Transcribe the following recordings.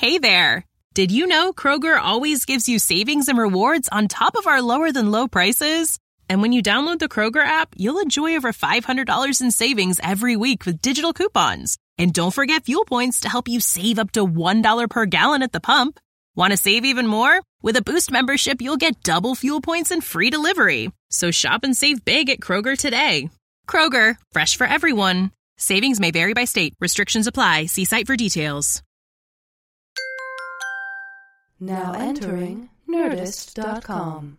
Hey there! Did you know Kroger always gives you savings and rewards on top of our lower-than-low prices? And when you download the Kroger app, you'll enjoy over $500 in savings every week with digital coupons. And don't forget fuel points to help you save up to $1 per gallon at the pump. Want to save even more? With a Boost membership, you'll get double fuel points and free delivery. So shop and save big at Kroger today. Kroger, fresh for everyone. Savings may vary by state. Restrictions apply. See site for details. Now entering Nerdist.com.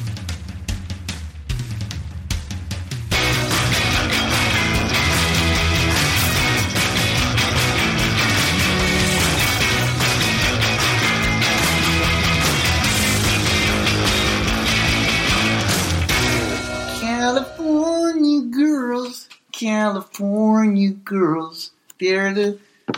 California girls, they're the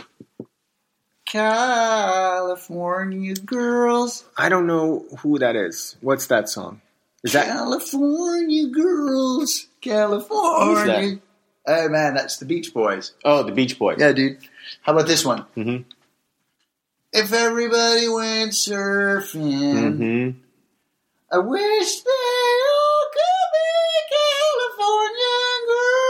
California girls. I don't know who that is. What's that song? Is that California girls? California. Who's that? Oh man, that's the Beach Boys. Oh, the Beach Boys. Yeah, dude. How about this one? Mm-hmm. If everybody went surfing, Mm-hmm. I wish they all could be California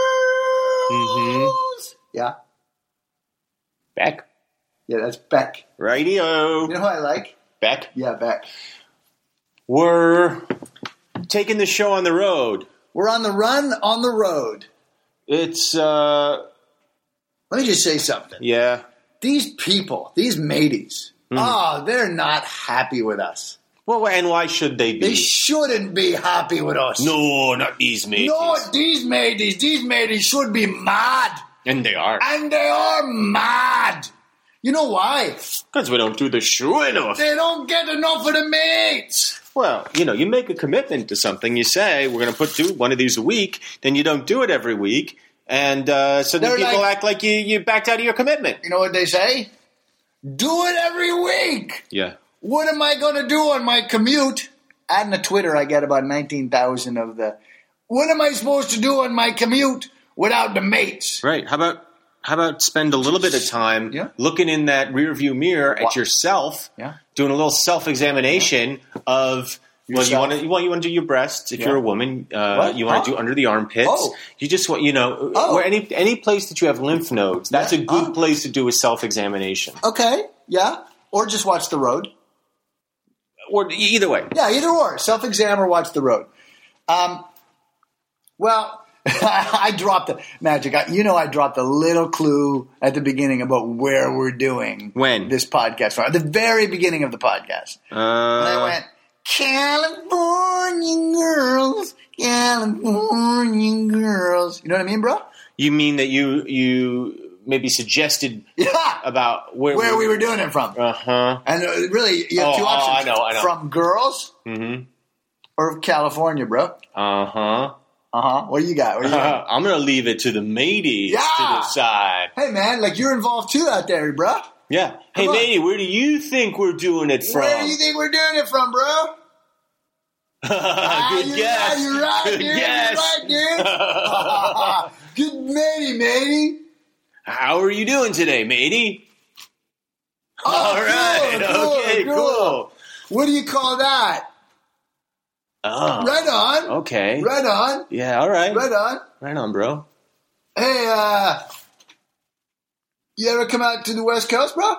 girls. Yeah. Beck. Yeah, that's Beck. Radio. You know who I like? Beck. Yeah, Beck. We're taking the show on the road. We're on the run on the road. It's, Let me just say something. yeah. These people, these mateys, they're not happy with us. Well, and why should they be? They shouldn't be happy with us. No, not these mateys. No, these mateys. These mateys should be mad. And they are. And they are mad. You know why? Because we don't do the show enough. They don't get enough of the mates. Well, you make a commitment to something. You say, we're going to put one of these a week. Then you don't do it every week. And so then They're people like- act like you backed out of your commitment. You know what they say? Do it every week. Yeah. What am I going to do on my commute? Adding to Twitter, I get about 19,000 of the... What am I supposed to do on my commute without the mates? Right. How about spend a little bit of time looking in that rearview mirror at yourself, doing a little self-examination of... Well, Yourself. you want to do your breasts if you're a woman. You want to do under the armpits. Oh. You just want where any place that you have lymph nodes. That's a good place to do a self-examination. Okay, yeah. Or just watch the road. Or either way. Yeah, either or. Self-exam or watch the road. Well, I dropped the magic. I dropped a little clue at the beginning about where we're doing this podcast from. At the very beginning of the podcast. And I went, California girls, California girls. You know what I mean, bro? You mean that you maybe suggested about where we were doing it from. Uh-huh. And really, you have two options. I know. From girls or California, bro. Uh-huh. Uh-huh. What do you got? I'm going to leave it to the mateys to decide. Hey, man, you're involved too out there, bro. Yeah. Hey, matey, where do you think we're doing it from? Where do you think we're doing it from, bro? Good guess. You're right, Good dude. guess. You're right, dude. Good matey. How are you doing today, matey? Oh, all right. Okay, cool. What do you call that? Oh. Right on. Okay. Right on. Yeah, all right. Right on. Right on, bro. Hey, you ever come out to the West Coast, bro?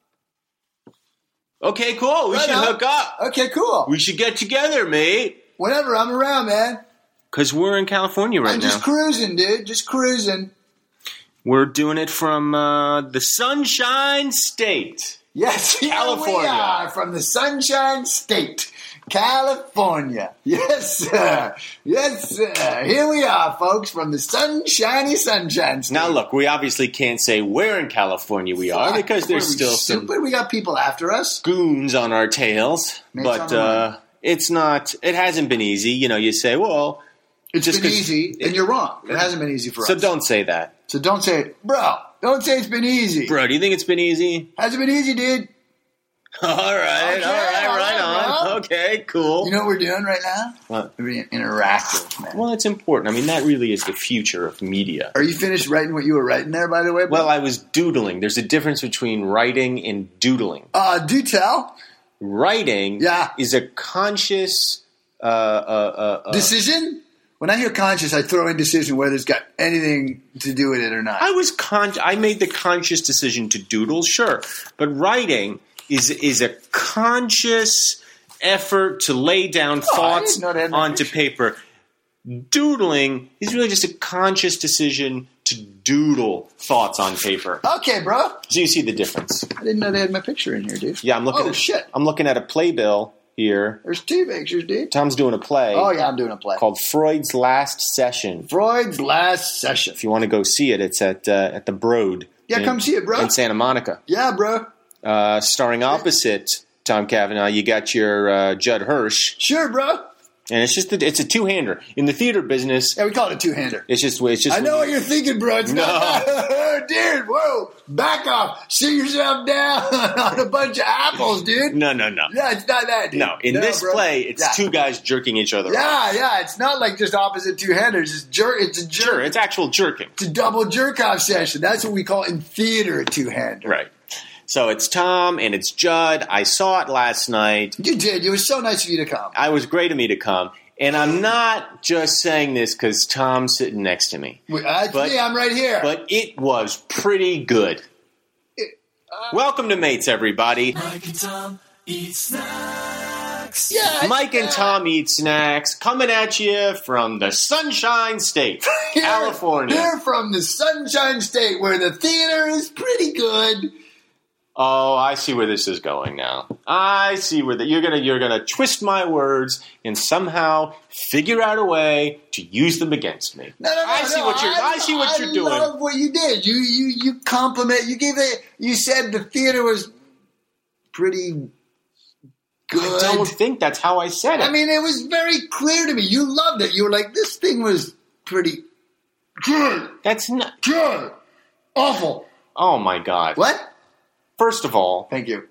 Okay, cool. We should hook up. Okay, cool. We should get together, mate. Whenever I'm around, man. Because we're in California right now. I'm just cruising, dude. Just cruising. We're doing it from the Sunshine State. Yes, California. Here we are from the Sunshine State, California. Yes, sir. Yes, sir. Here we are, folks, from the sunshiny Sunshine State. Now, look, we obviously can't say where in California we are because there's still stupid? some We got people after us. goons on our tails. But it's not. It hasn't been easy. You say, well, it's just been easy, and you're wrong. It hasn't been easy for us. So don't say that. So don't say it, bro. Don't say it's been easy, bro. Do you think it's been easy? Hasn't been easy, dude. All right, Okay, right on. bro. Okay, cool. You know what we're doing right now? What? We're being interactive, man. Well, it's important. I mean, that really is the future of media. Are you finished writing what you were writing there, by the way, bro? Well, I was doodling. There's a difference between writing and doodling. Do tell. Writing is a conscious... decision? When I hear conscious, I throw in decision whether it's got anything to do with it or not. I made the conscious decision to doodle, sure. But writing is a conscious effort to lay down thoughts onto paper. Doodling is really just a conscious decision to doodle thoughts on paper. Okay, bro. So you see the difference. I didn't know they had my picture in here, dude. Yeah, I'm looking at a playbill here. There's 2 pictures, dude. Tom's doing a play. Oh, yeah, I'm doing a play. Called Freud's Last Session. Freud's Last Session. If you want to go see it, it's at the Broad. Yeah, come see it, bro. In Santa Monica. Yeah, bro. Starring opposite Tom Cavanaugh, you got your Judd Hirsch. Sure, bro. And it's a two-hander. In the theater business... Yeah, we call it a two-hander. It's just I know what you're thinking, bro. It's not... Dude, whoa. Back off. Sit yourself down on a bunch of apples, dude. No. Yeah, it's not that, dude. No, in this play, it's two guys jerking each other off. Yeah. It's not like just opposite two-handers. It's a jerk. Sure, it's actual jerking. It's a double jerk-off session. That's what we call in theater a two-hander. Right. So it's Tom and it's Judd. I saw it last night. You did. It was so nice of you to come. It was great of me to come. And I'm not just saying this because Tom's sitting next to me. I'm right here. But it was pretty good. Welcome to Mates, everybody. Mike and Tom eat snacks. Yeah, Mike and Tom eat snacks. Coming at you from the Sunshine State, California. We're from the Sunshine State where the theater is pretty good. Oh, I see where this is going now. I see where you're gonna twist my words and somehow figure out a way to use them against me. No. I see what you're doing. I love what you did. You compliment. You said the theater was pretty good. I don't think that's how I said it. I mean, it was very clear to me. You loved it. You were like, this thing was pretty good. That's not good. Awful. Oh my God. What? First of all, thank you.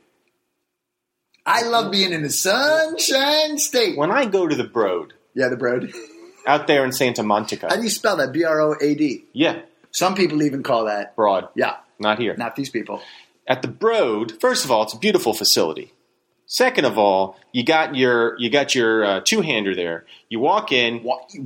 I love being in the Sunshine State. When I go to the Broad. Yeah, the Broad. Out there in Santa Monica. How do you spell that? B-R-O-A-D. Yeah. Some people even call that. Broad. Yeah. Not here. Not these people. At the Broad, first of all, it's a beautiful facility. Second of all, you got your two-hander there. You walk in.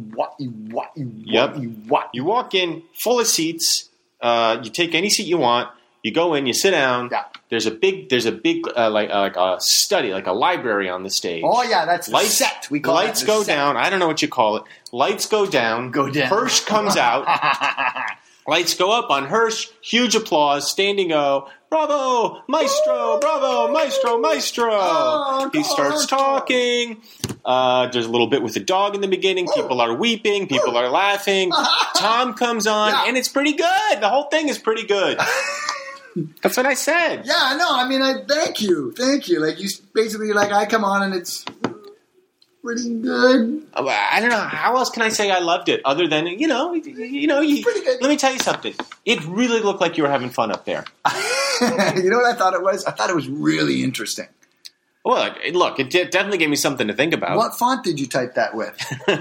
You walk in full of seats. You take any seat you want. You go in, you sit down. Yeah. There's a big like a study, like a library on the stage. Oh yeah, that's the set. We call lights go down. I don't know what you call it. Lights go down. Hirsch comes out. Lights go up on Hirsch. Huge applause. Standing O. Bravo, maestro! Bravo, maestro! Maestro! Oh, he starts talking. There's a little bit with the dog in the beginning. People are weeping. People are laughing. Tom comes on, and it's pretty good. The whole thing is pretty good. That's what I said. Yeah, I know. I mean, thank you. Like you basically I come on and it's pretty good. I don't know how else can I say I loved it other than pretty good. Let me tell you something. It really looked like you were having fun up there. You know what I thought it was? I thought it was really interesting. Well, look, it definitely gave me something to think about. What font did you type that with?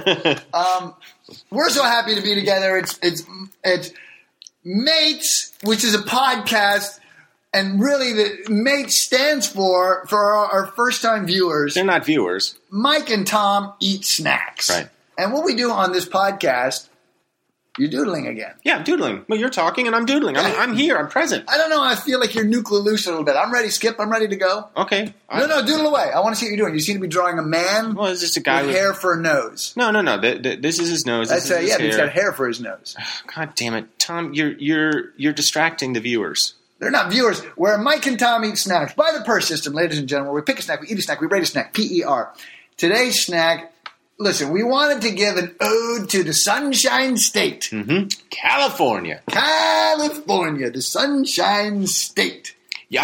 We're so happy to be together. It's Mates, which is a podcast, and really the Mates stands for our first-time viewers. They're not viewers. Mike and Tom eat snacks. Right. And what we do on this podcast, you're doodling again. Yeah, I'm doodling. Well, you're talking and I'm doodling. I'm here. I'm present. I don't know. I feel like you're nuclear loose a little bit. I'm ready, Skip. I'm ready to go. Okay. No, doodle away. I want to see what you're doing. You seem to be drawing a man it's just a guy with hair for a nose. No. This is his nose. That's his hair. He's got hair for his nose. God damn it. Tom, you're distracting the viewers. They're not viewers. Where Mike and Tom eat snacks. By the PER system, ladies and gentlemen. We pick a snack, we eat a snack, we rate a snack. PER. Today's snack, listen, we wanted to give an ode to the Sunshine State. Mm-hmm. California, the Sunshine State. Yeah, I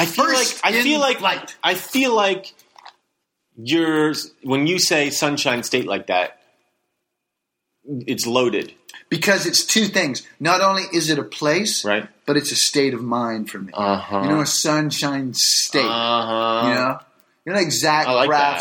feel like when you say Sunshine State like that, it's loaded. Because it's two things. Not only is it a place, right, but it's a state of mind for me. Uh-huh. You know, a Sunshine State. Uh-huh. You know like Zach Braff's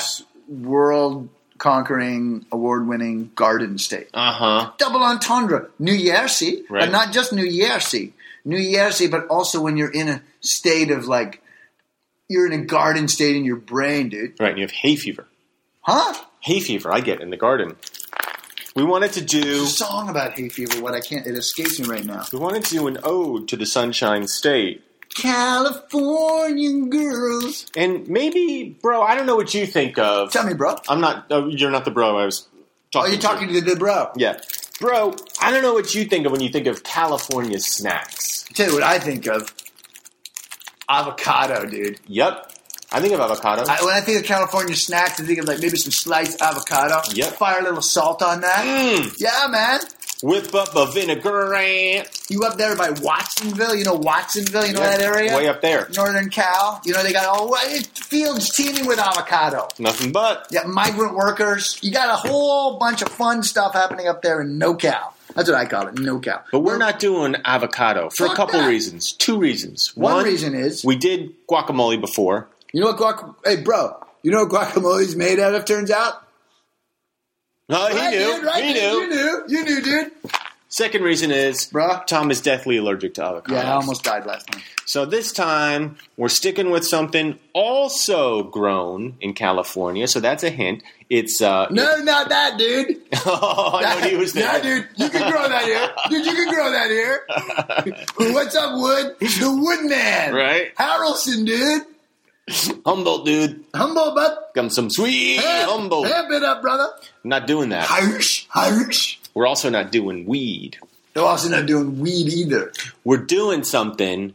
world-conquering, award-winning garden state. Uh-huh. Double entendre. New Jersey, Right. but not just New Jersey. New Jersey, but also when you're in a state of like, you're in a garden state in your brain, dude. Right, and you have hay fever. Huh? Hay fever, I get in the garden. We wanted to do... There's a song about hay fever. It escapes me right now. We wanted to do an ode to the Sunshine State. California girls. And maybe, bro, I don't know what you think of. Tell me, bro. I'm not... you're not the bro I was talking to. Oh, you're talking to the bro. Yeah. Bro, I don't know what you think of when you think of California snacks. Tell you what I think of. Avocado, dude. Yep. I think of avocado. When I think of California snacks, I think of like maybe some sliced avocado. Yep. Fire a little salt on that. Yeah, man. Whip up a vinaigrette. You up there by Watsonville? You know Watsonville? You know that area? Way up there. Northern Cal. You know, they got all fields teeming with avocado. Nothing but. Yeah, migrant workers. You got a whole bunch of fun stuff happening up there in NoCal. That's what I call it, NoCal. But we're not doing avocado for a Fuck couple that. reasons. 2 reasons. One reason is... we did guacamole before. You know what Hey, bro. You know what guacamole's made out of, turns out? Oh, he Right, knew. dude, right, He dude. knew. You knew, dude. Second reason is Bruh. Tom is deathly allergic to avocados. Yeah, I almost died last time. So this time, we're sticking with something also grown in California. So that's a hint. It's No, not that, dude. oh, I know he was there. Yeah, dude. You can grow that here. Dude, you can grow that here. What's up, Wood? The Woodman. Right. Harrelson, dude. Humboldt, dude. Humble, but Come some sweet Humboldt. Amp it up, brother. Not doing that. Hirsch. We're also not doing weed. They're also not doing weed either. We're doing something.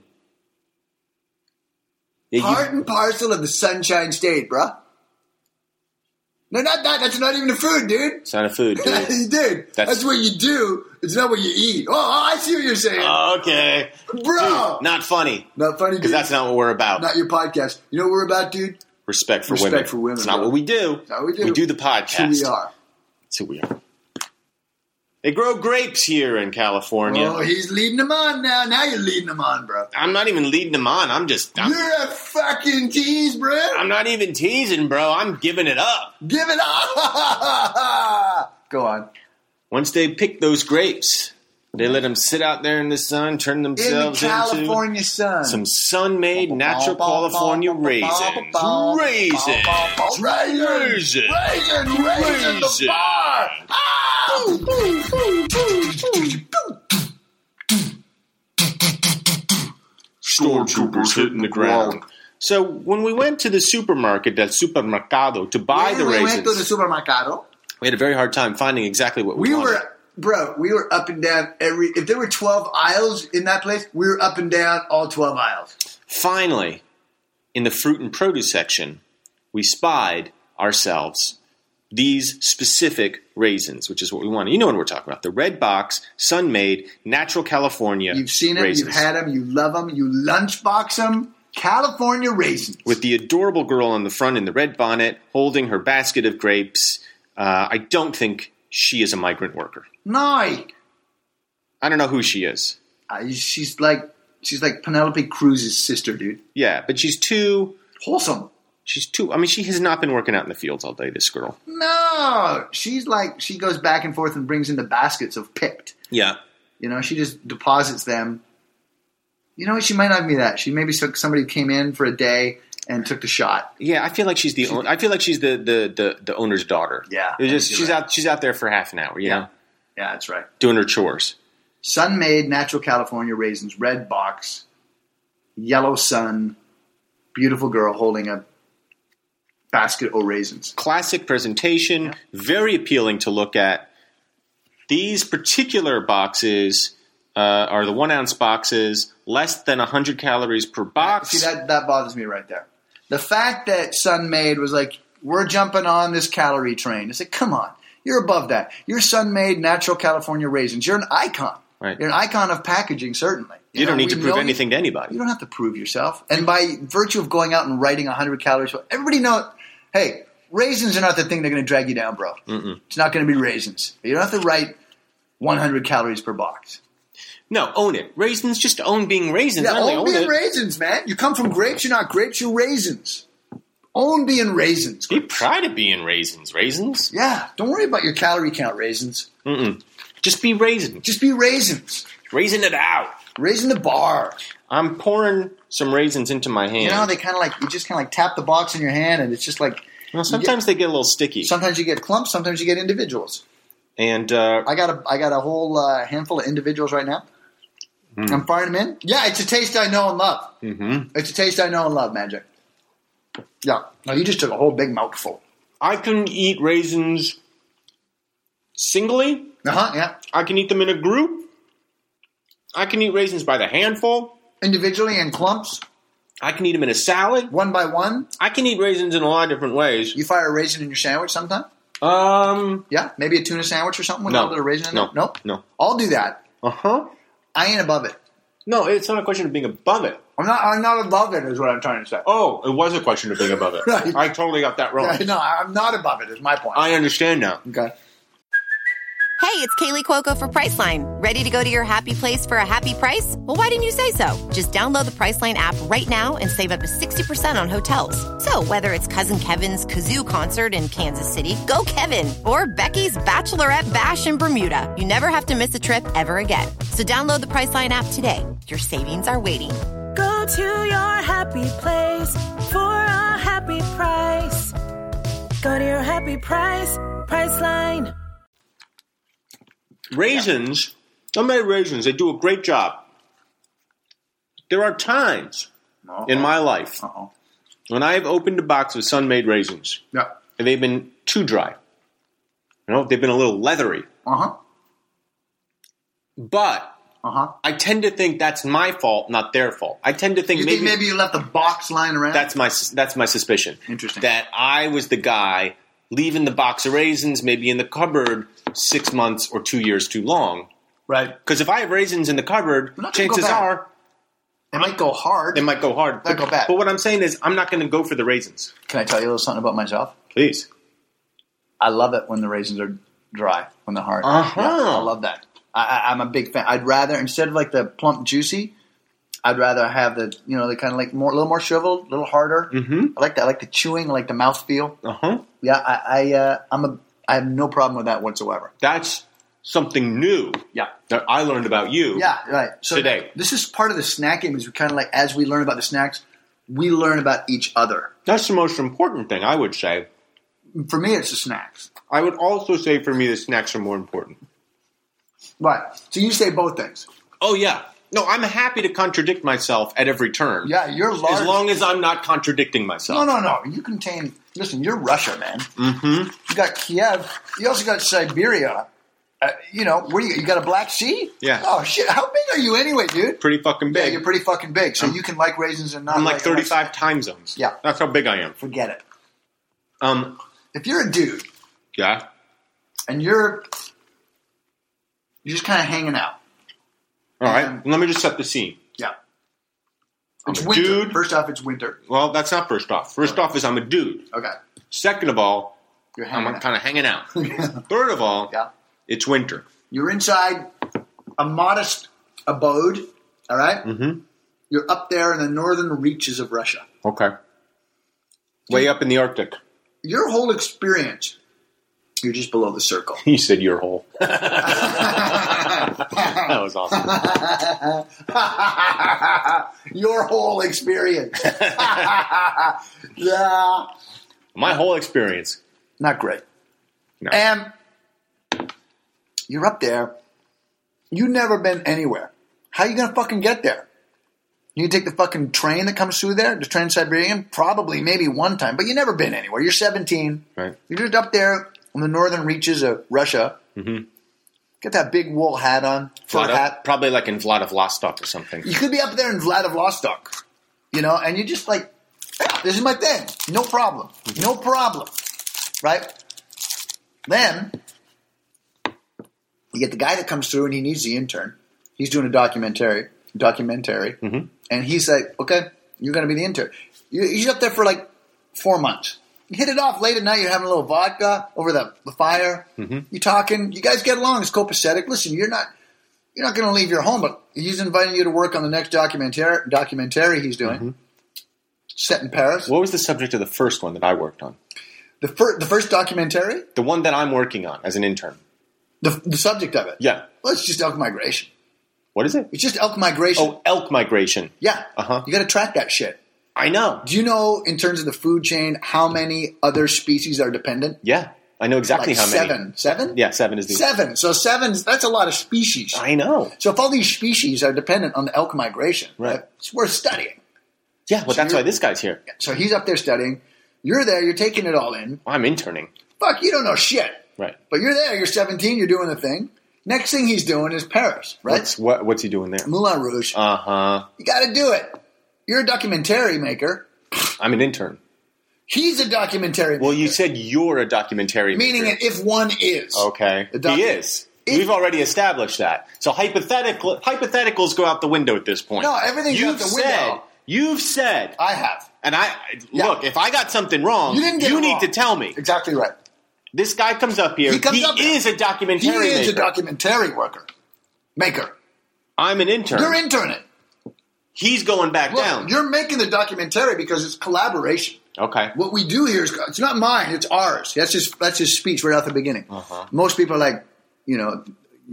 that you- Part and parcel of the Sunshine State, bruh. No, not that. That's not even a food, dude. It's not a food, dude. Dude, that's what you do. It's not what you eat. Oh, I see what you're saying. Okay. Bro. Dude, not funny. Not funny, dude. Because that's not what we're about. Not your podcast. You know what we're about, dude? Respect for Respect women. for women, It's not bro. what we do. That's what we do. We do the podcast. That's who we are. That's who we are. They grow grapes here in California. Oh, he's leading them on now. Now you're leading them on, bro. I'm not even leading them on. I'm You're a fucking tease, bro. I'm not even teasing, bro. I'm giving it up. Give it up. Go on. Once they pick those grapes, they let them sit out there in the sun, turn In the themselves California sun. into some sun-made natural California raisins. Raisins. Raisin the bar. Stormtroopers hitting the ground. So when we went to the supermarket, that supermercado, to buy the We raisins, went to the supermercado. we had a very hard time finding exactly what we wanted. We were up and down if there were 12 aisles in that place, we were up and down all 12 aisles. Finally, in the fruit and produce section, we spied ourselves these specific raisins, which is what we wanted. You know what we're talking about. The red box, sun-made, natural California You've seen them, raisins. you've had them, you love them, you lunchbox them. California raisins. With the adorable girl on the front in the red bonnet holding her basket of grapes. I don't think she is a migrant worker. No. I don't know who she is. She's like Penelope Cruz's sister, dude. Yeah, but she's too... Wholesome. I mean, she has not been working out in the fields all day, this girl. No. She's like, she goes back and forth and brings in the baskets of picked. Yeah. You know, she just deposits them. You know what? She might not be that. She maybe somebody came in for a day and took the shot. Yeah, I feel like she's the owner's daughter. Yeah, It's just she's out there for half an hour, you know, Yeah, that's right. doing her chores. Sun-made natural California raisins, red box, yellow sun, beautiful girl holding a basket of raisins. Classic presentation, very appealing to look at. These particular boxes are the 1 ounce boxes, less than 100 calories per box. See, that bothers me right there. The fact that Sun-made was like, we're jumping on this calorie train. It's like, come on. You're above that. You're Sun-made natural California raisins. You're an icon. Right. You're an icon of packaging, certainly. You don't need to we prove know anything to anybody. You don't have to prove yourself. And by virtue of going out and writing 100 calories, everybody knows, hey, raisins are not the thing that are going to drag you down, bro. It's not going to be raisins. You don't have to write 100 calories per box. No, own it. Raisins, just own being raisins. Yeah, Not only own own being it. raisins, man. You come from grapes, you're not grapes, you're raisins. Own being raisins. Be proud of being raisins. Raisins? Yeah. Don't worry about your calorie count, raisins. Just be raisins. Just be raisins. Raisin it out. Raisin the bar. I'm pouring some raisins into my hand. You know, they kind of like, you just kind of like tap the box in your hand and it's just like. Well, sometimes they get a little sticky. Sometimes you get clumps, sometimes you get individuals. And I got a whole handful of individuals right now. I'm firing them in. Yeah, it's a taste I know and love. It's a taste I know and love, Magic. Yeah. No, you just took a whole big mouthful. I can eat raisins singly. Yeah. I can eat them in a group. I can eat raisins by the handful. Individually in clumps. I can eat them in a salad. One by one. I can eat raisins in a lot of different ways. You fire a raisin in your sandwich sometime? Yeah, maybe a tuna sandwich or something with a little bit of raisin in there? Nope. No. I'll do that. I ain't above it. No, it's not a question of being above it. I'm not above it is what I'm trying to say. Oh, it was a question of being above it. Right. I totally got that wrong. No, I'm not above it is my point. I understand now. Okay. Hey, it's Kaylee Cuoco for Priceline. Ready to go to your happy place for a happy price? Well, why didn't you say so? Just download the Priceline app right now and save up to 60% on hotels. So whether it's Cousin Kevin's Kazoo Concert in Kansas City, go Kevin, or Becky's Bachelorette Bash in Bermuda, you never have to miss a trip ever again. So download the Priceline app today. Your savings are waiting. Go to your happy place for a happy price. Go to your happy price, Priceline. Raisins, homemade raisins, they do a great job. There are times in my life when I've opened a box of Sun-made raisins and they've been too dry. You know, they've been a little leathery. But I tend to think that's my fault, not their fault. I tend to think maybe you left the box lying around? That's my suspicion. Interesting. That I was the guy leaving the box of raisins maybe in the cupboard 6 months or 2 years too long. Right. Because if I have raisins in the cupboard, chances are it might go hard. It might go hard. It might go bad. But what I'm saying is I'm not going to go for the raisins. Can I tell you a little something about myself? Please. I love it when the raisins are dry, when they're hard. Yeah, I love that. I'm a big fan. I'd rather, instead of like the plump juicy, I'd rather have the, you know, the kind of like a little more shriveled, a little harder. I like that. I like the chewing, I like the mouthfeel. Yeah, I have no problem with that whatsoever. That's something new. Yeah. That I learned about you. Yeah, right. So today. This is part of the snack game. Is we kind of like, as we learn about the snacks, we learn about each other. That's the most important thing, I would say. For me, it's the snacks. I would also say for me the snacks are more important. Right. So you say both things. Oh, yeah. No, I'm happy to contradict myself at every turn. Yeah, you're large. As long as I'm not contradicting myself. No. You contain... Listen, you're Russia, man. You got Kiev. You also got Siberia. You know, where you got a Black Sea? Yeah. Oh, shit. How big are you anyway, dude? Pretty fucking big. Yeah, you're pretty fucking big. So you can like raisins and not I'm like 35 time zones. Yeah. That's how big I am. Forget it. If you're a dude... Yeah? And you're just kind of hanging out. All right. Let me just set the scene. Yeah. I'm It's a winter. dude. First off, it's winter. Well, that's not first off. First off is I'm a dude. Okay. Second of all, You're I'm hanging out. kind of hanging out. Third of all, Yeah. it's winter. You're inside a modest abode, all right? You're up there in the northern reaches of Russia. Okay. Way up in the Arctic. Your whole experience, you're just below the circle. You said your hole. That was awesome. Your whole experience. Yeah. My whole experience. Not great. No. And you're up there. You've never been anywhere. How are you going to fucking get there? You can take the fucking train that comes through there, the Trans-Siberian, probably, maybe one time, but you've never been anywhere. You're 17. Right. You're just up there in the northern reaches of Russia. Get that big wool hat on, fur hat. Probably like in Vladivostok or something. You could be up there in Vladivostok, you know, and you're just like, yeah, this is my thing. No problem. No problem. Right? Then, you get the guy that comes through and he needs the intern. He's doing a documentary. And he's like, okay, you're going to be the intern. He's up there for like 4 months. You hit it off late at night. You're having a little vodka over the fire. You're talking. You guys get along. It's copacetic. Listen, you're not going to leave your home, but he's inviting you to work on the next documentary he's doing. Set in Paris. What was the subject of the first one that I worked on? The first documentary? The one that I'm working on as an intern. The subject of it? Yeah. Well, it's just elk migration. What is it? It's just elk migration. Oh, elk migration. Yeah. Uh-huh. You got to track that shit. I know. Do you know, in terms of the food chain, how many other species are dependent? Yeah. I know exactly how many. 7. 7? Yeah, 7 is the... 7. So 7's, that's a lot of species. I know. So if all these species are dependent on the elk migration, right, it's worth studying. Yeah, well, that's why this guy's here. So he's up there studying. You're there. You're taking it all in. I'm interning. Fuck, you don't know shit. Right. But you're there. You're 17. You're doing the thing. Next thing he's doing is Paris, right? What's he doing there? Moulin Rouge. Uh-huh. You got to do it. You're a documentary maker. I'm an intern. He's a documentary maker. Well, you said you're a documentary maker. Meaning if one is. Okay. He is. We've already established that. So hypotheticals go out the window at this point. No, everything's out the window. You've said. I have. And look, if I got something wrong, you need to tell me. Exactly right. This guy comes up here. He is a documentary maker. He is a documentary maker. I'm an intern. You're interning. He's going back down. You're making the documentary because it's collaboration. Okay. What we do here is, it's not mine, it's ours. That's his speech right out the beginning. Uh-huh. Most people are like, they don't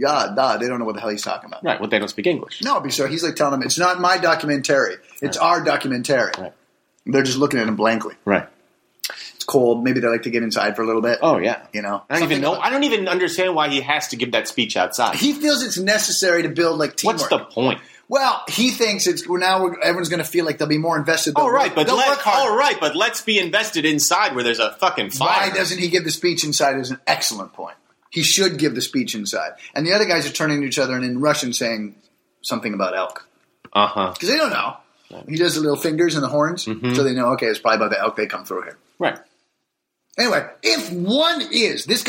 know what the hell he's talking about. Right, well, they don't speak English. No, so he's like telling them, it's not my documentary, it's our documentary. Right. They're just looking at him blankly. Right. It's cold, maybe they like to get inside for a little bit. Oh, yeah. I don't even understand why he has to give that speech outside. He feels it's necessary to build teamwork. What's the point? Well, he thinks everyone's going to feel like they'll be more invested. They'll work hard. But let's be invested inside where there's a fucking fire. Why doesn't he give the speech inside is an excellent point. He should give the speech inside. And the other guys are turning to each other and in Russian saying something about elk. Uh-huh. Because they don't know. Right. He does the little fingers and the horns, so they know, okay, it's probably about the elk they come through here. Right. Anyway, if one is a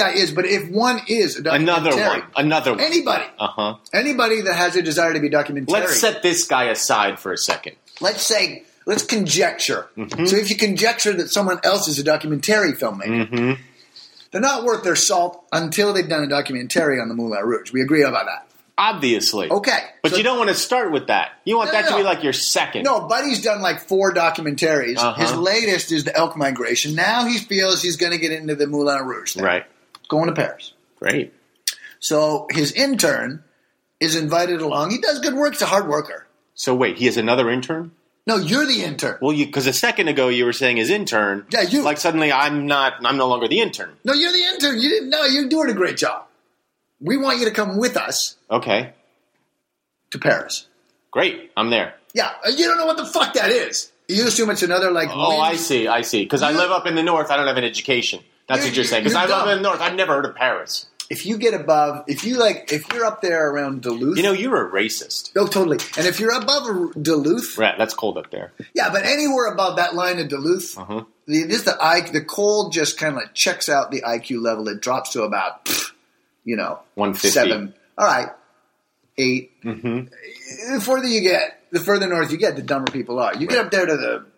documentary. Another one. Anybody. Uh-huh. Anybody that has a desire to be documentary. Let's set this guy aside for a second. Let's conjecture. Mm-hmm. So if you conjecture that someone else is a documentary filmmaker, they're not worth their salt until they've done a documentary on the Moulin Rouge. We agree about that. Obviously. Okay. But you don't want to start with that. You want that to be like your second. No, Buddy's done 4 documentaries. Uh-huh. His latest is the elk migration. Now he feels he's going to get into the Moulin Rouge thing. Right. Going to Paris. Great. So his intern is invited along. He does good work. He's a hard worker. So wait, he has another intern? No, you're the intern. Well, because a second ago you were saying his intern. Yeah, you. Suddenly I'm no longer the intern. No, you're the intern. You're doing a great job. We want you to come with us. Okay. To Paris. Great. I'm there. Yeah. You don't know what the fuck that is. You assume it's another Oh, I see. Because I live up in the north. I don't have an education. That's what you're saying. Because I live in the north. I've never heard of Paris. If you get above, if you're up there around Duluth. You're a racist. Oh, totally. And if you're above Duluth. Right, that's cold up there. Yeah, but anywhere above that line of Duluth, the cold just kind of checks out the IQ level. It drops to about, 150. 7. All right. 8. Mm-hmm. The further north you get, the dumber people are. You get up there to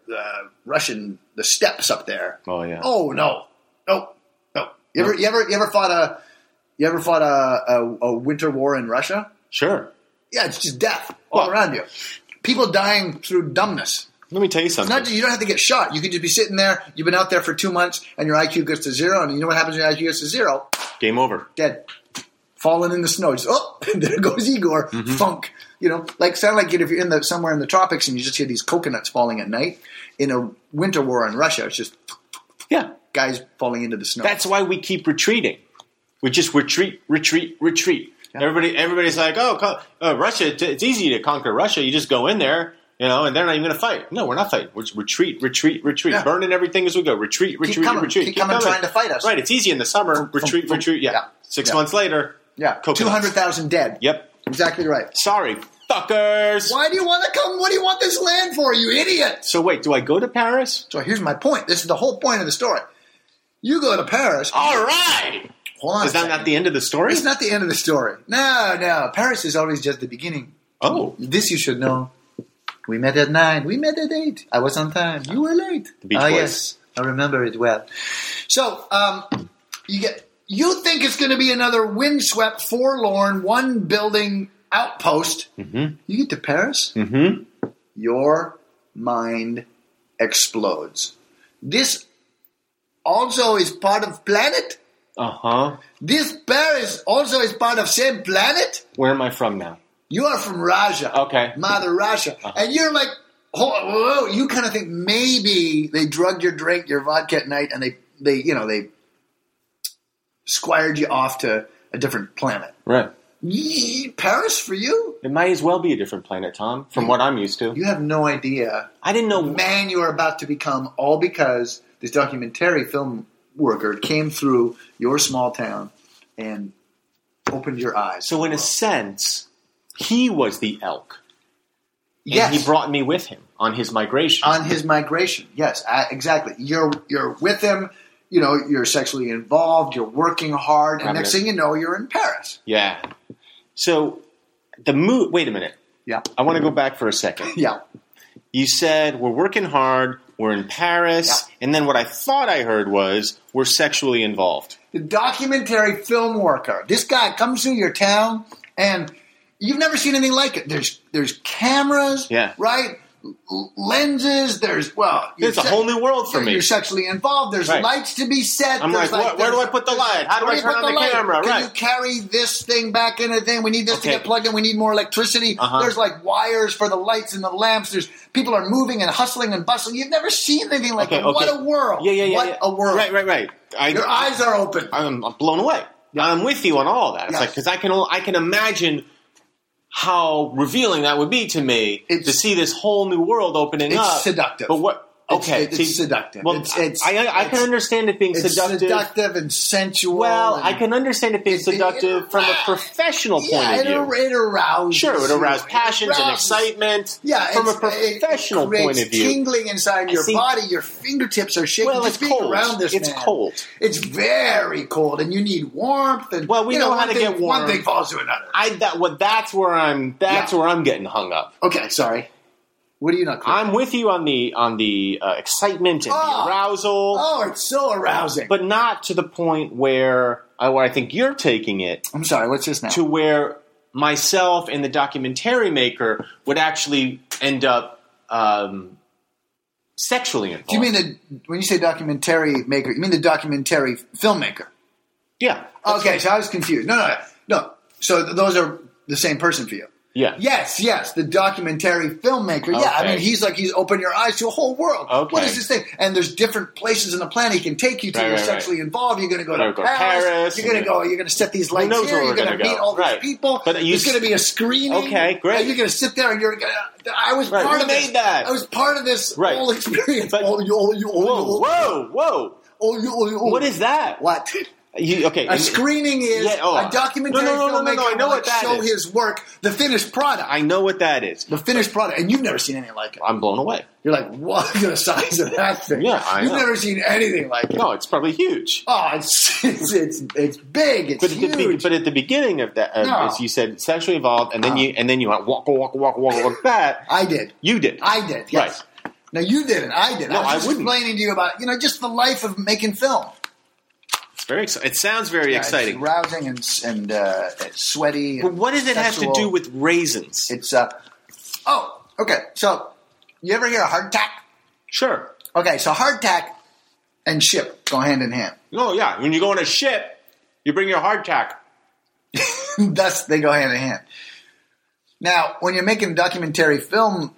the steppes up there. Oh, yeah. Oh, no. You ever fought a winter war in Russia? Sure. Yeah, it's just death all around you. People dying through dumbness. Let me tell you something. You don't have to get shot. You can just be sitting there. You've been out there for 2 months, and your IQ goes to 0. And you know what happens when your IQ goes to 0? Game over. Dead. Falling in the snow. Just, there goes Igor. Mm-hmm. Funk. Sound like if you're somewhere in the tropics and you just hear these coconuts falling at night. In a winter war in Russia, it's just guys falling into the snow. That's why we keep retreating. We just retreat. Yeah. Everybody's like, Russia, it's easy to conquer Russia. You just go in there, and they're not even going to fight. No, we're not fighting. We're just retreat. Yeah. Burning everything as we go. Retreat. Keep coming trying to fight us. Right, it's easy in the summer. Retreat. Yeah. 6 months later. Yeah, 200,000 dead. Yep. Exactly right. Sorry, fuckers. Why do you want to come? What do you want this land for, you idiot? So wait, do I go to Paris? So here's my point. This is the whole point of the story. You go to Paris. All right. Hold on. Is that not the end of the story? It's not the end of the story. No. Paris is always just the beginning. Oh. This you should know. We met at 9. We met at 8. I was on time. You were late. The beach was. Yes. I remember it well. So, you think it's going to be another windswept, forlorn, one-building outpost. Mm-hmm. You get to Paris, your mind explodes. This also is part of planet? Uh-huh. This Paris also is part of same planet? Where am I from now? You are from Russia. Okay. Mother Russia. And you're like, whoa, you kind of think maybe they drugged your drink, your vodka at night, and they squired you off to a different planet. Right. Paris for you? It might as well be a different planet, Tom, from what I'm used to. You have no idea. I didn't know. Man, you are about to become, all because this documentary film worker came through your small town and opened your eyes. So in a sense, he was the elk. And yes. he brought me with him on his migration. On his migration, yes, exactly. You're with him. You know, you're sexually involved. You're working hard, and next thing you know, you're in Paris. Yeah. So wait a minute. Yeah. I want to go back for a second. Yeah. You said we're working hard. We're in Paris, and then what I thought I heard was we're sexually involved. The documentary film worker. This guy comes through your town, and you've never seen anything like it. There's cameras, right? Lenses. It's a whole new world for me. You're sexually involved. There's lights to be set. I'm like, where do I put the light? How do I turn on the camera? Can you carry this thing back in a thing? We need this to get plugged in. We need more electricity. There's like wires for the lights and the lamps. There's people are moving and hustling and bustling. You've never seen anything like that. What a world. What a world. Right. Your eyes are open. I'm blown away. I'm with you on all that. It's like, because I can imagine how revealing that would be to me to see this whole new world opening up. It's seductive. But what? Okay, it's seductive. Well, I can understand it being seductive. It's seductive and sensual. Well, I can understand it being seductive from a professional point of view. It arouses. Sure, it arouses passions and excitement. Yeah, from a professional point of view. Tingling inside your body. Your fingertips are shaking. Well, it's cold. Around this it's cold. It's very cold, and you need warmth. And we know how to get warm. One thing falls to another. That's where I'm getting hung up. Okay, sorry. What are you not clear? I'm with you on the excitement and the arousal. Oh, it's so arousing. But not to the point where I think you're taking it. I'm sorry, what's this now? To where myself and the documentary maker would actually end up sexually involved. Do you mean when you say documentary maker, you mean the documentary filmmaker? Yeah. Okay, so I was confused. No. So those are the same person for you? Yeah. Yes. The documentary filmmaker. Okay. Yeah, I mean, he's opened your eyes to a whole world. Okay. What is this thing? And there's different places in the planet he can take you to. You're sexually involved. You're going to go to Paris. You're going to set these lights here. You're going to meet all these people. But there's going to be a screening. Okay, great. You're going to sit there and you're going to... I was part of this. That. I was part of this whole experience. But, whoa. What is that? What? A screening is a documentary filmmaker will show his work, the finished product. I know what that is. The finished product. And you've never seen anything like it. I'm blown away. You're like, what the size of that thing? Yeah, I know. You've never seen anything like it. No, it's probably huge. Oh, it's big. It's huge. But at the beginning of that, as you said, sexually involved, and then you went walk like that. I did. You did. I did. Yes. Right. No, you didn't. I did. No, I was wouldn't. Explaining to you about just the life of making film. Very exciting. It sounds very exciting. It's rousing and sweaty. But what does it have to do with raisins? It's okay. So you ever hear of hardtack? Sure. Okay, so hardtack and ship go hand in hand. Oh yeah, when you go on a ship, you bring your hardtack. Thus, they go hand in hand. Now, when you're making documentary film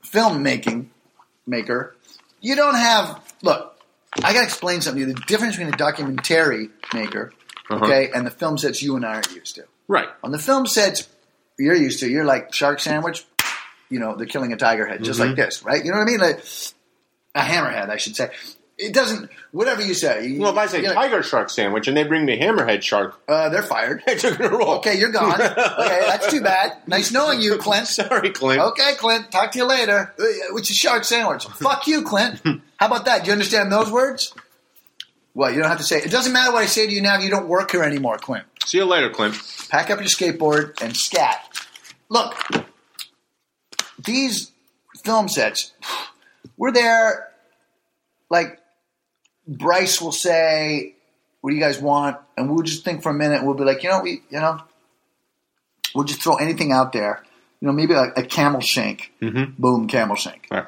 maker, you don't have look. I got to explain something to you. The difference between a documentary maker, and the film sets you and I are used to. Right. On the film sets you're used to, you're like Shark Sandwich, they're killing a tiger head, just like this, right? You know what I mean? Like a hammerhead, I should say. It doesn't, whatever you say. Well, if I say tiger shark sandwich and they bring me hammerhead shark. They're fired. I took a roll. Okay, you're gone. Okay, that's too bad. Nice knowing you, Clint. Sorry, Clint. Okay, Clint. Talk to you later. Which is shark sandwich. Fuck you, Clint. How about that? Do you understand those words? Well, you don't have to say it. It doesn't matter what I say to you now. You don't work here anymore, Clint. See you later, Clint. Pack up your skateboard and scat. Look, these film sets, we're there, like, Bryce will say, what do you guys want? And we'll just think for a minute. We'll be like, we'll just throw anything out there. Maybe a camel shank. Mm-hmm. Boom, camel shank. Right.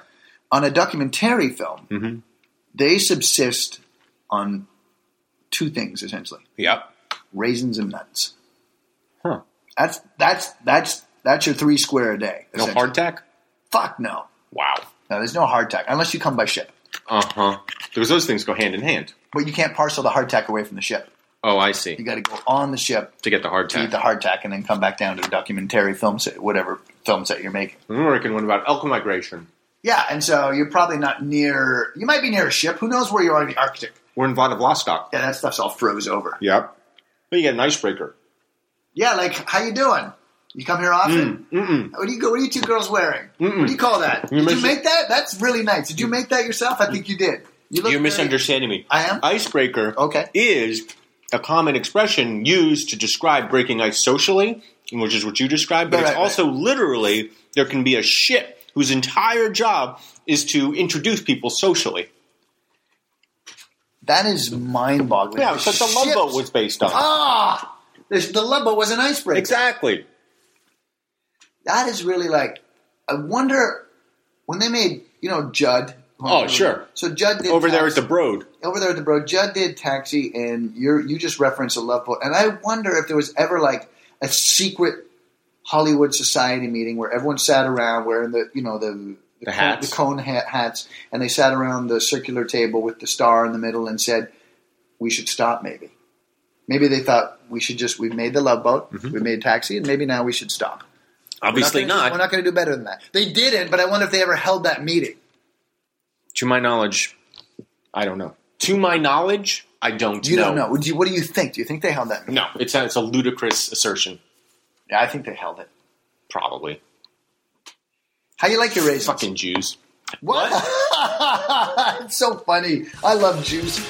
on a documentary film, they subsist on two things essentially. Yep. Raisins and nuts. Huh. That's your 3 square a day. No hardtack? Fuck no. Wow. No, there's no hardtack unless you come by ship. Because those things go hand in hand. But you can't parcel the hardtack away from the ship. Oh, I see. You got to go on the ship to get the hardtack. To eat the hardtack and then come back down to the documentary film set, whatever film set you're making. I'm working one about elk migration. Yeah, and so you're probably not near. You might be near a ship. Who knows where you are in the Arctic? We're in Vladivostok. Yeah, that stuff's all froze over. Yep. But you get an icebreaker. Yeah, like how you doing? You come here often? What are you two girls wearing? What do you call that? Did you make that? That's really nice. Did you make that yourself? I think you did. You're misunderstanding me. I am? Icebreaker is a common expression used to describe breaking ice socially, which is what you described, but it's also literally there can be a ship whose entire job is to introduce people socially. That is mind-boggling. Yeah, because the Love Boat was based on. The Love Boat was an icebreaker. Exactly. That is really like, I wonder, when they made, Judd. Oh, sure. So Judd did Over there at the Broad. Over there at the Broad. Judd did Taxi, and you just referenced a Love Boat. And I wonder if there was ever like a secret Hollywood society meeting where everyone sat around wearing the hats. The cone hats, and they sat around the circular table with the star in the middle and said, we should stop maybe. Maybe they thought we've made the Love Boat, we made Taxi, and maybe now we should stop. Obviously not. We're not going to do better than that. They didn't, but I wonder if they ever held that meeting. To my knowledge, I don't know. To my knowledge, I don't know. You don't know. What do you think? Do you think they held that meeting? No, it's a ludicrous assertion. Yeah, I think they held it. Probably. How you like your raisins? Fucking Jews. What? It's so funny. I love Jews.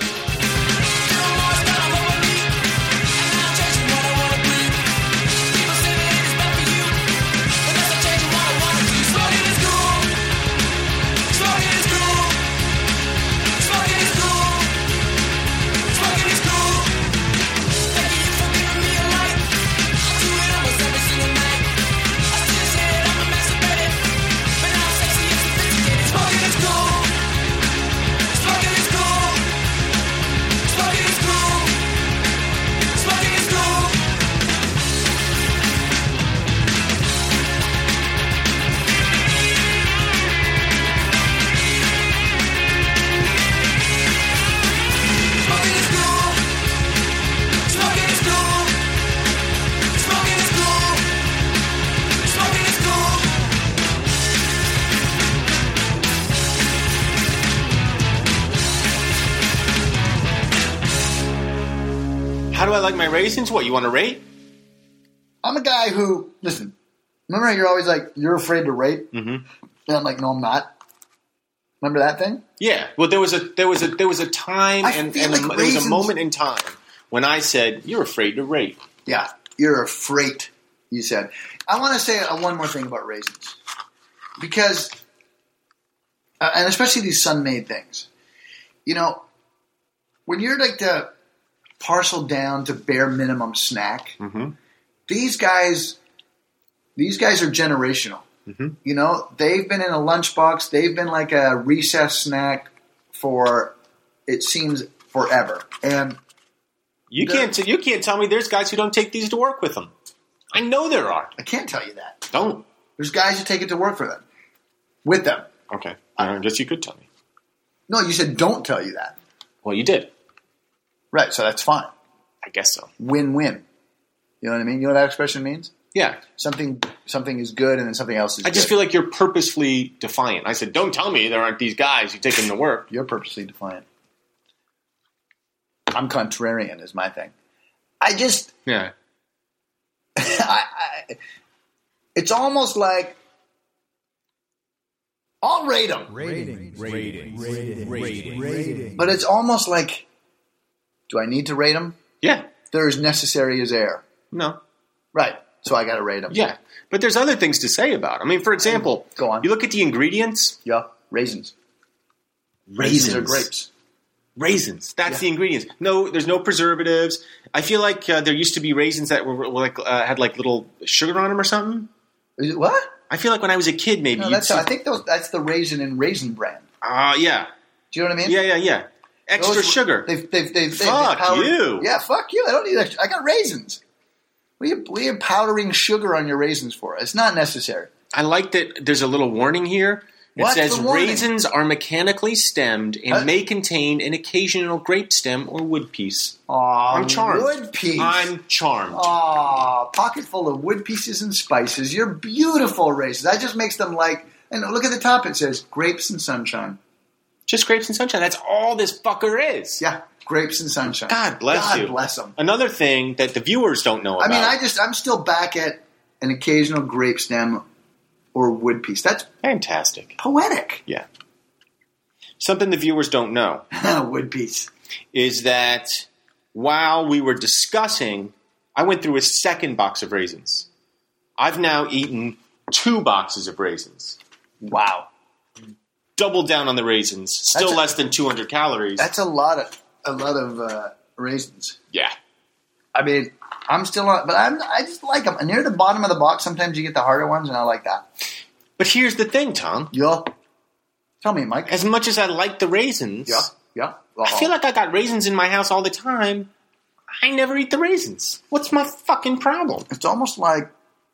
How do I like my raisins? What, you want to rate? I'm a guy who, listen, remember how you're always like, you're afraid to rate? And I'm like, no, I'm not. Remember that thing? Yeah. Well, there was a time and there was a moment in time when I said, you're afraid to rate. Yeah. You're afraid, you said. I want to say one more thing about raisins. Because, and especially these sun-made things, when you're like the parcel down to bare minimum snack, these guys are generational. They've been in a lunchbox. They've been like a recess snack for, it seems, forever. And you can't tell me there's guys who don't take these to work with them. I know there are. I can't tell you that. Don't. There's guys who take it to work for them, with them. Okay. I guess you could tell me. No, you said don't tell you that. Well, you did. Right, so that's fine. I guess so. Win-win. You know what I mean? You know what that expression means? Yeah. Something is good and then something else is good. I just feel like you're purposefully defiant. I said, don't tell me there aren't these guys who take them to work. You're purposely defiant. I'm contrarian is my thing. Yeah. It's almost like I'll rate them. Rating. But it's almost like, do I need to rate them? Yeah. They're as necessary as air. No. Right. So I got to rate them. Yeah. But there's other things to say about it. I mean, for example, go on. You look at the ingredients. Yeah. Raisins. Raisins are grapes. Raisins. That's the ingredients. No, there's no preservatives. I feel like there used to be raisins that were like had like little sugar on them or something. What? I feel like when I was a kid, maybe. No, I think that's the Raisin and Raisin brand. Yeah. Do you know what I mean? Yeah. Extra sugar. Fuck you. Yeah, fuck you. I don't need extra. I got raisins. What are you powdering sugar on your raisins for? It's not necessary. I like that there's a little warning here. It says raisins are mechanically stemmed and may contain an occasional grape stem or wood piece. Aw, I'm charmed. Wood piece. I'm charmed. Aw, pocket full of wood pieces and spices. You're beautiful raisins. That just makes them and look at the top. It says grapes and sunshine. Just grapes and sunshine. That's all this fucker is. Yeah, grapes and sunshine. God bless you. God bless them. Another thing that the viewers don't know about. I mean, I'm still back at an occasional grape stem or wood piece. That's fantastic. Poetic. Yeah. Something the viewers don't know. Wood piece. Is that while we were discussing, I went through a second box of raisins. I've now eaten 2 boxes of raisins. Wow. Double down on the raisins. Still less than 200 calories. That's a lot of raisins. Yeah. I mean, I'm still on, but I just like them. And near the bottom of the box, sometimes you get the harder ones, and I like that. But here's the thing, Tom. Yeah. Tell me, Mike. As much as I like the raisins, yeah. I feel like I got raisins in my house all the time. I never eat the raisins. What's my fucking problem? It's almost like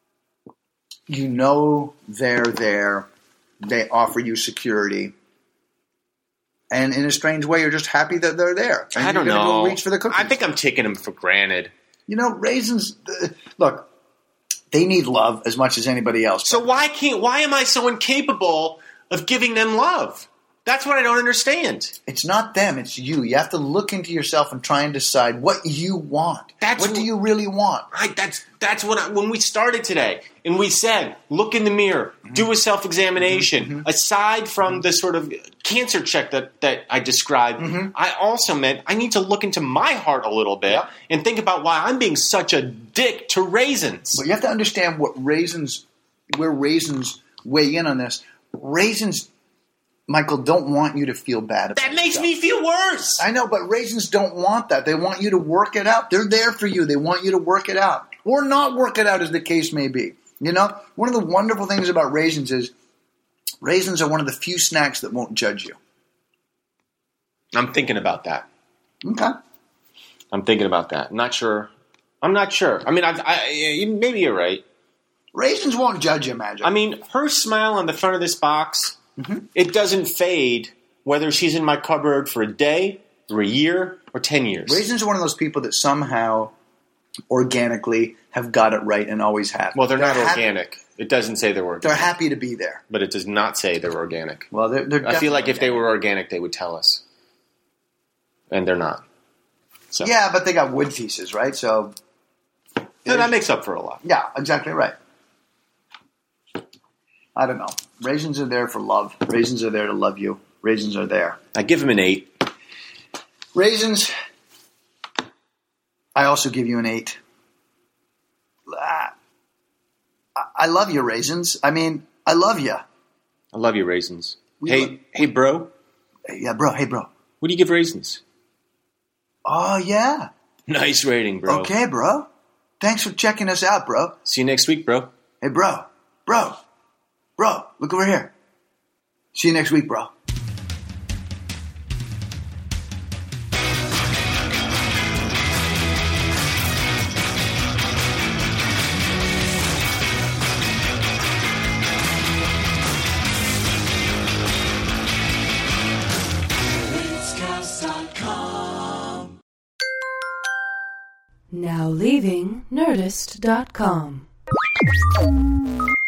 they're there. They offer you security. And in a strange way, you're just happy that they're there. And I don't know. Go reach for the cookies. I think I'm taking them for granted. Raisins, look, they need love as much as anybody else. So why am I so incapable of giving them love? That's what I don't understand. It's not them, it's you. You have to look into yourself and try and decide what you want. What do you really want? That's when we started today, and we said, look in the mirror, do a self-examination. Aside from the sort of cancer check that I described, I also meant I need to look into my heart a little bit and think about why I'm being such a dick to raisins. But you have to understand where raisins weigh in on this. Raisins, Michael, don't want you to feel bad about that. Makes me feel worse. I know, but raisins don't want that. They want you to work it out. They're there for you. They want you to work it out. Or not work it out, as the case may be. One of the wonderful things about raisins is raisins are one of the few snacks that won't judge you. I'm thinking about that. Okay. I'm thinking about that. I'm not sure. I mean, maybe you're right. Raisins won't judge you, Magic. I mean, her smile on the front of this box, it doesn't fade whether she's in my cupboard for a day, or a year, or 10 years. Raisins are one of those people that somehow organically have got it right and always have. Well, they're not organic. It doesn't say they're organic. They're happy to be there. But it does not say they're organic. Well, they're I feel like if they were organic, they would tell us. And they're not. So. Yeah, but they got wood pieces, right? So that makes up for a lot. Yeah, exactly right. I don't know. Raisins are there for love. Raisins are there to love you. Raisins are there. I give them an 8. Raisins, I also give you an 8. I love you, raisins. I mean, I love you. I love you, raisins. Hey, bro. Yeah, bro. Hey, bro. What do you give raisins? Oh, yeah. Nice rating, bro. Okay, bro. Thanks for checking us out, bro. See you next week, bro. Hey, bro. Bro, look over here. See you next week, bro. Now leaving Nerdist.com.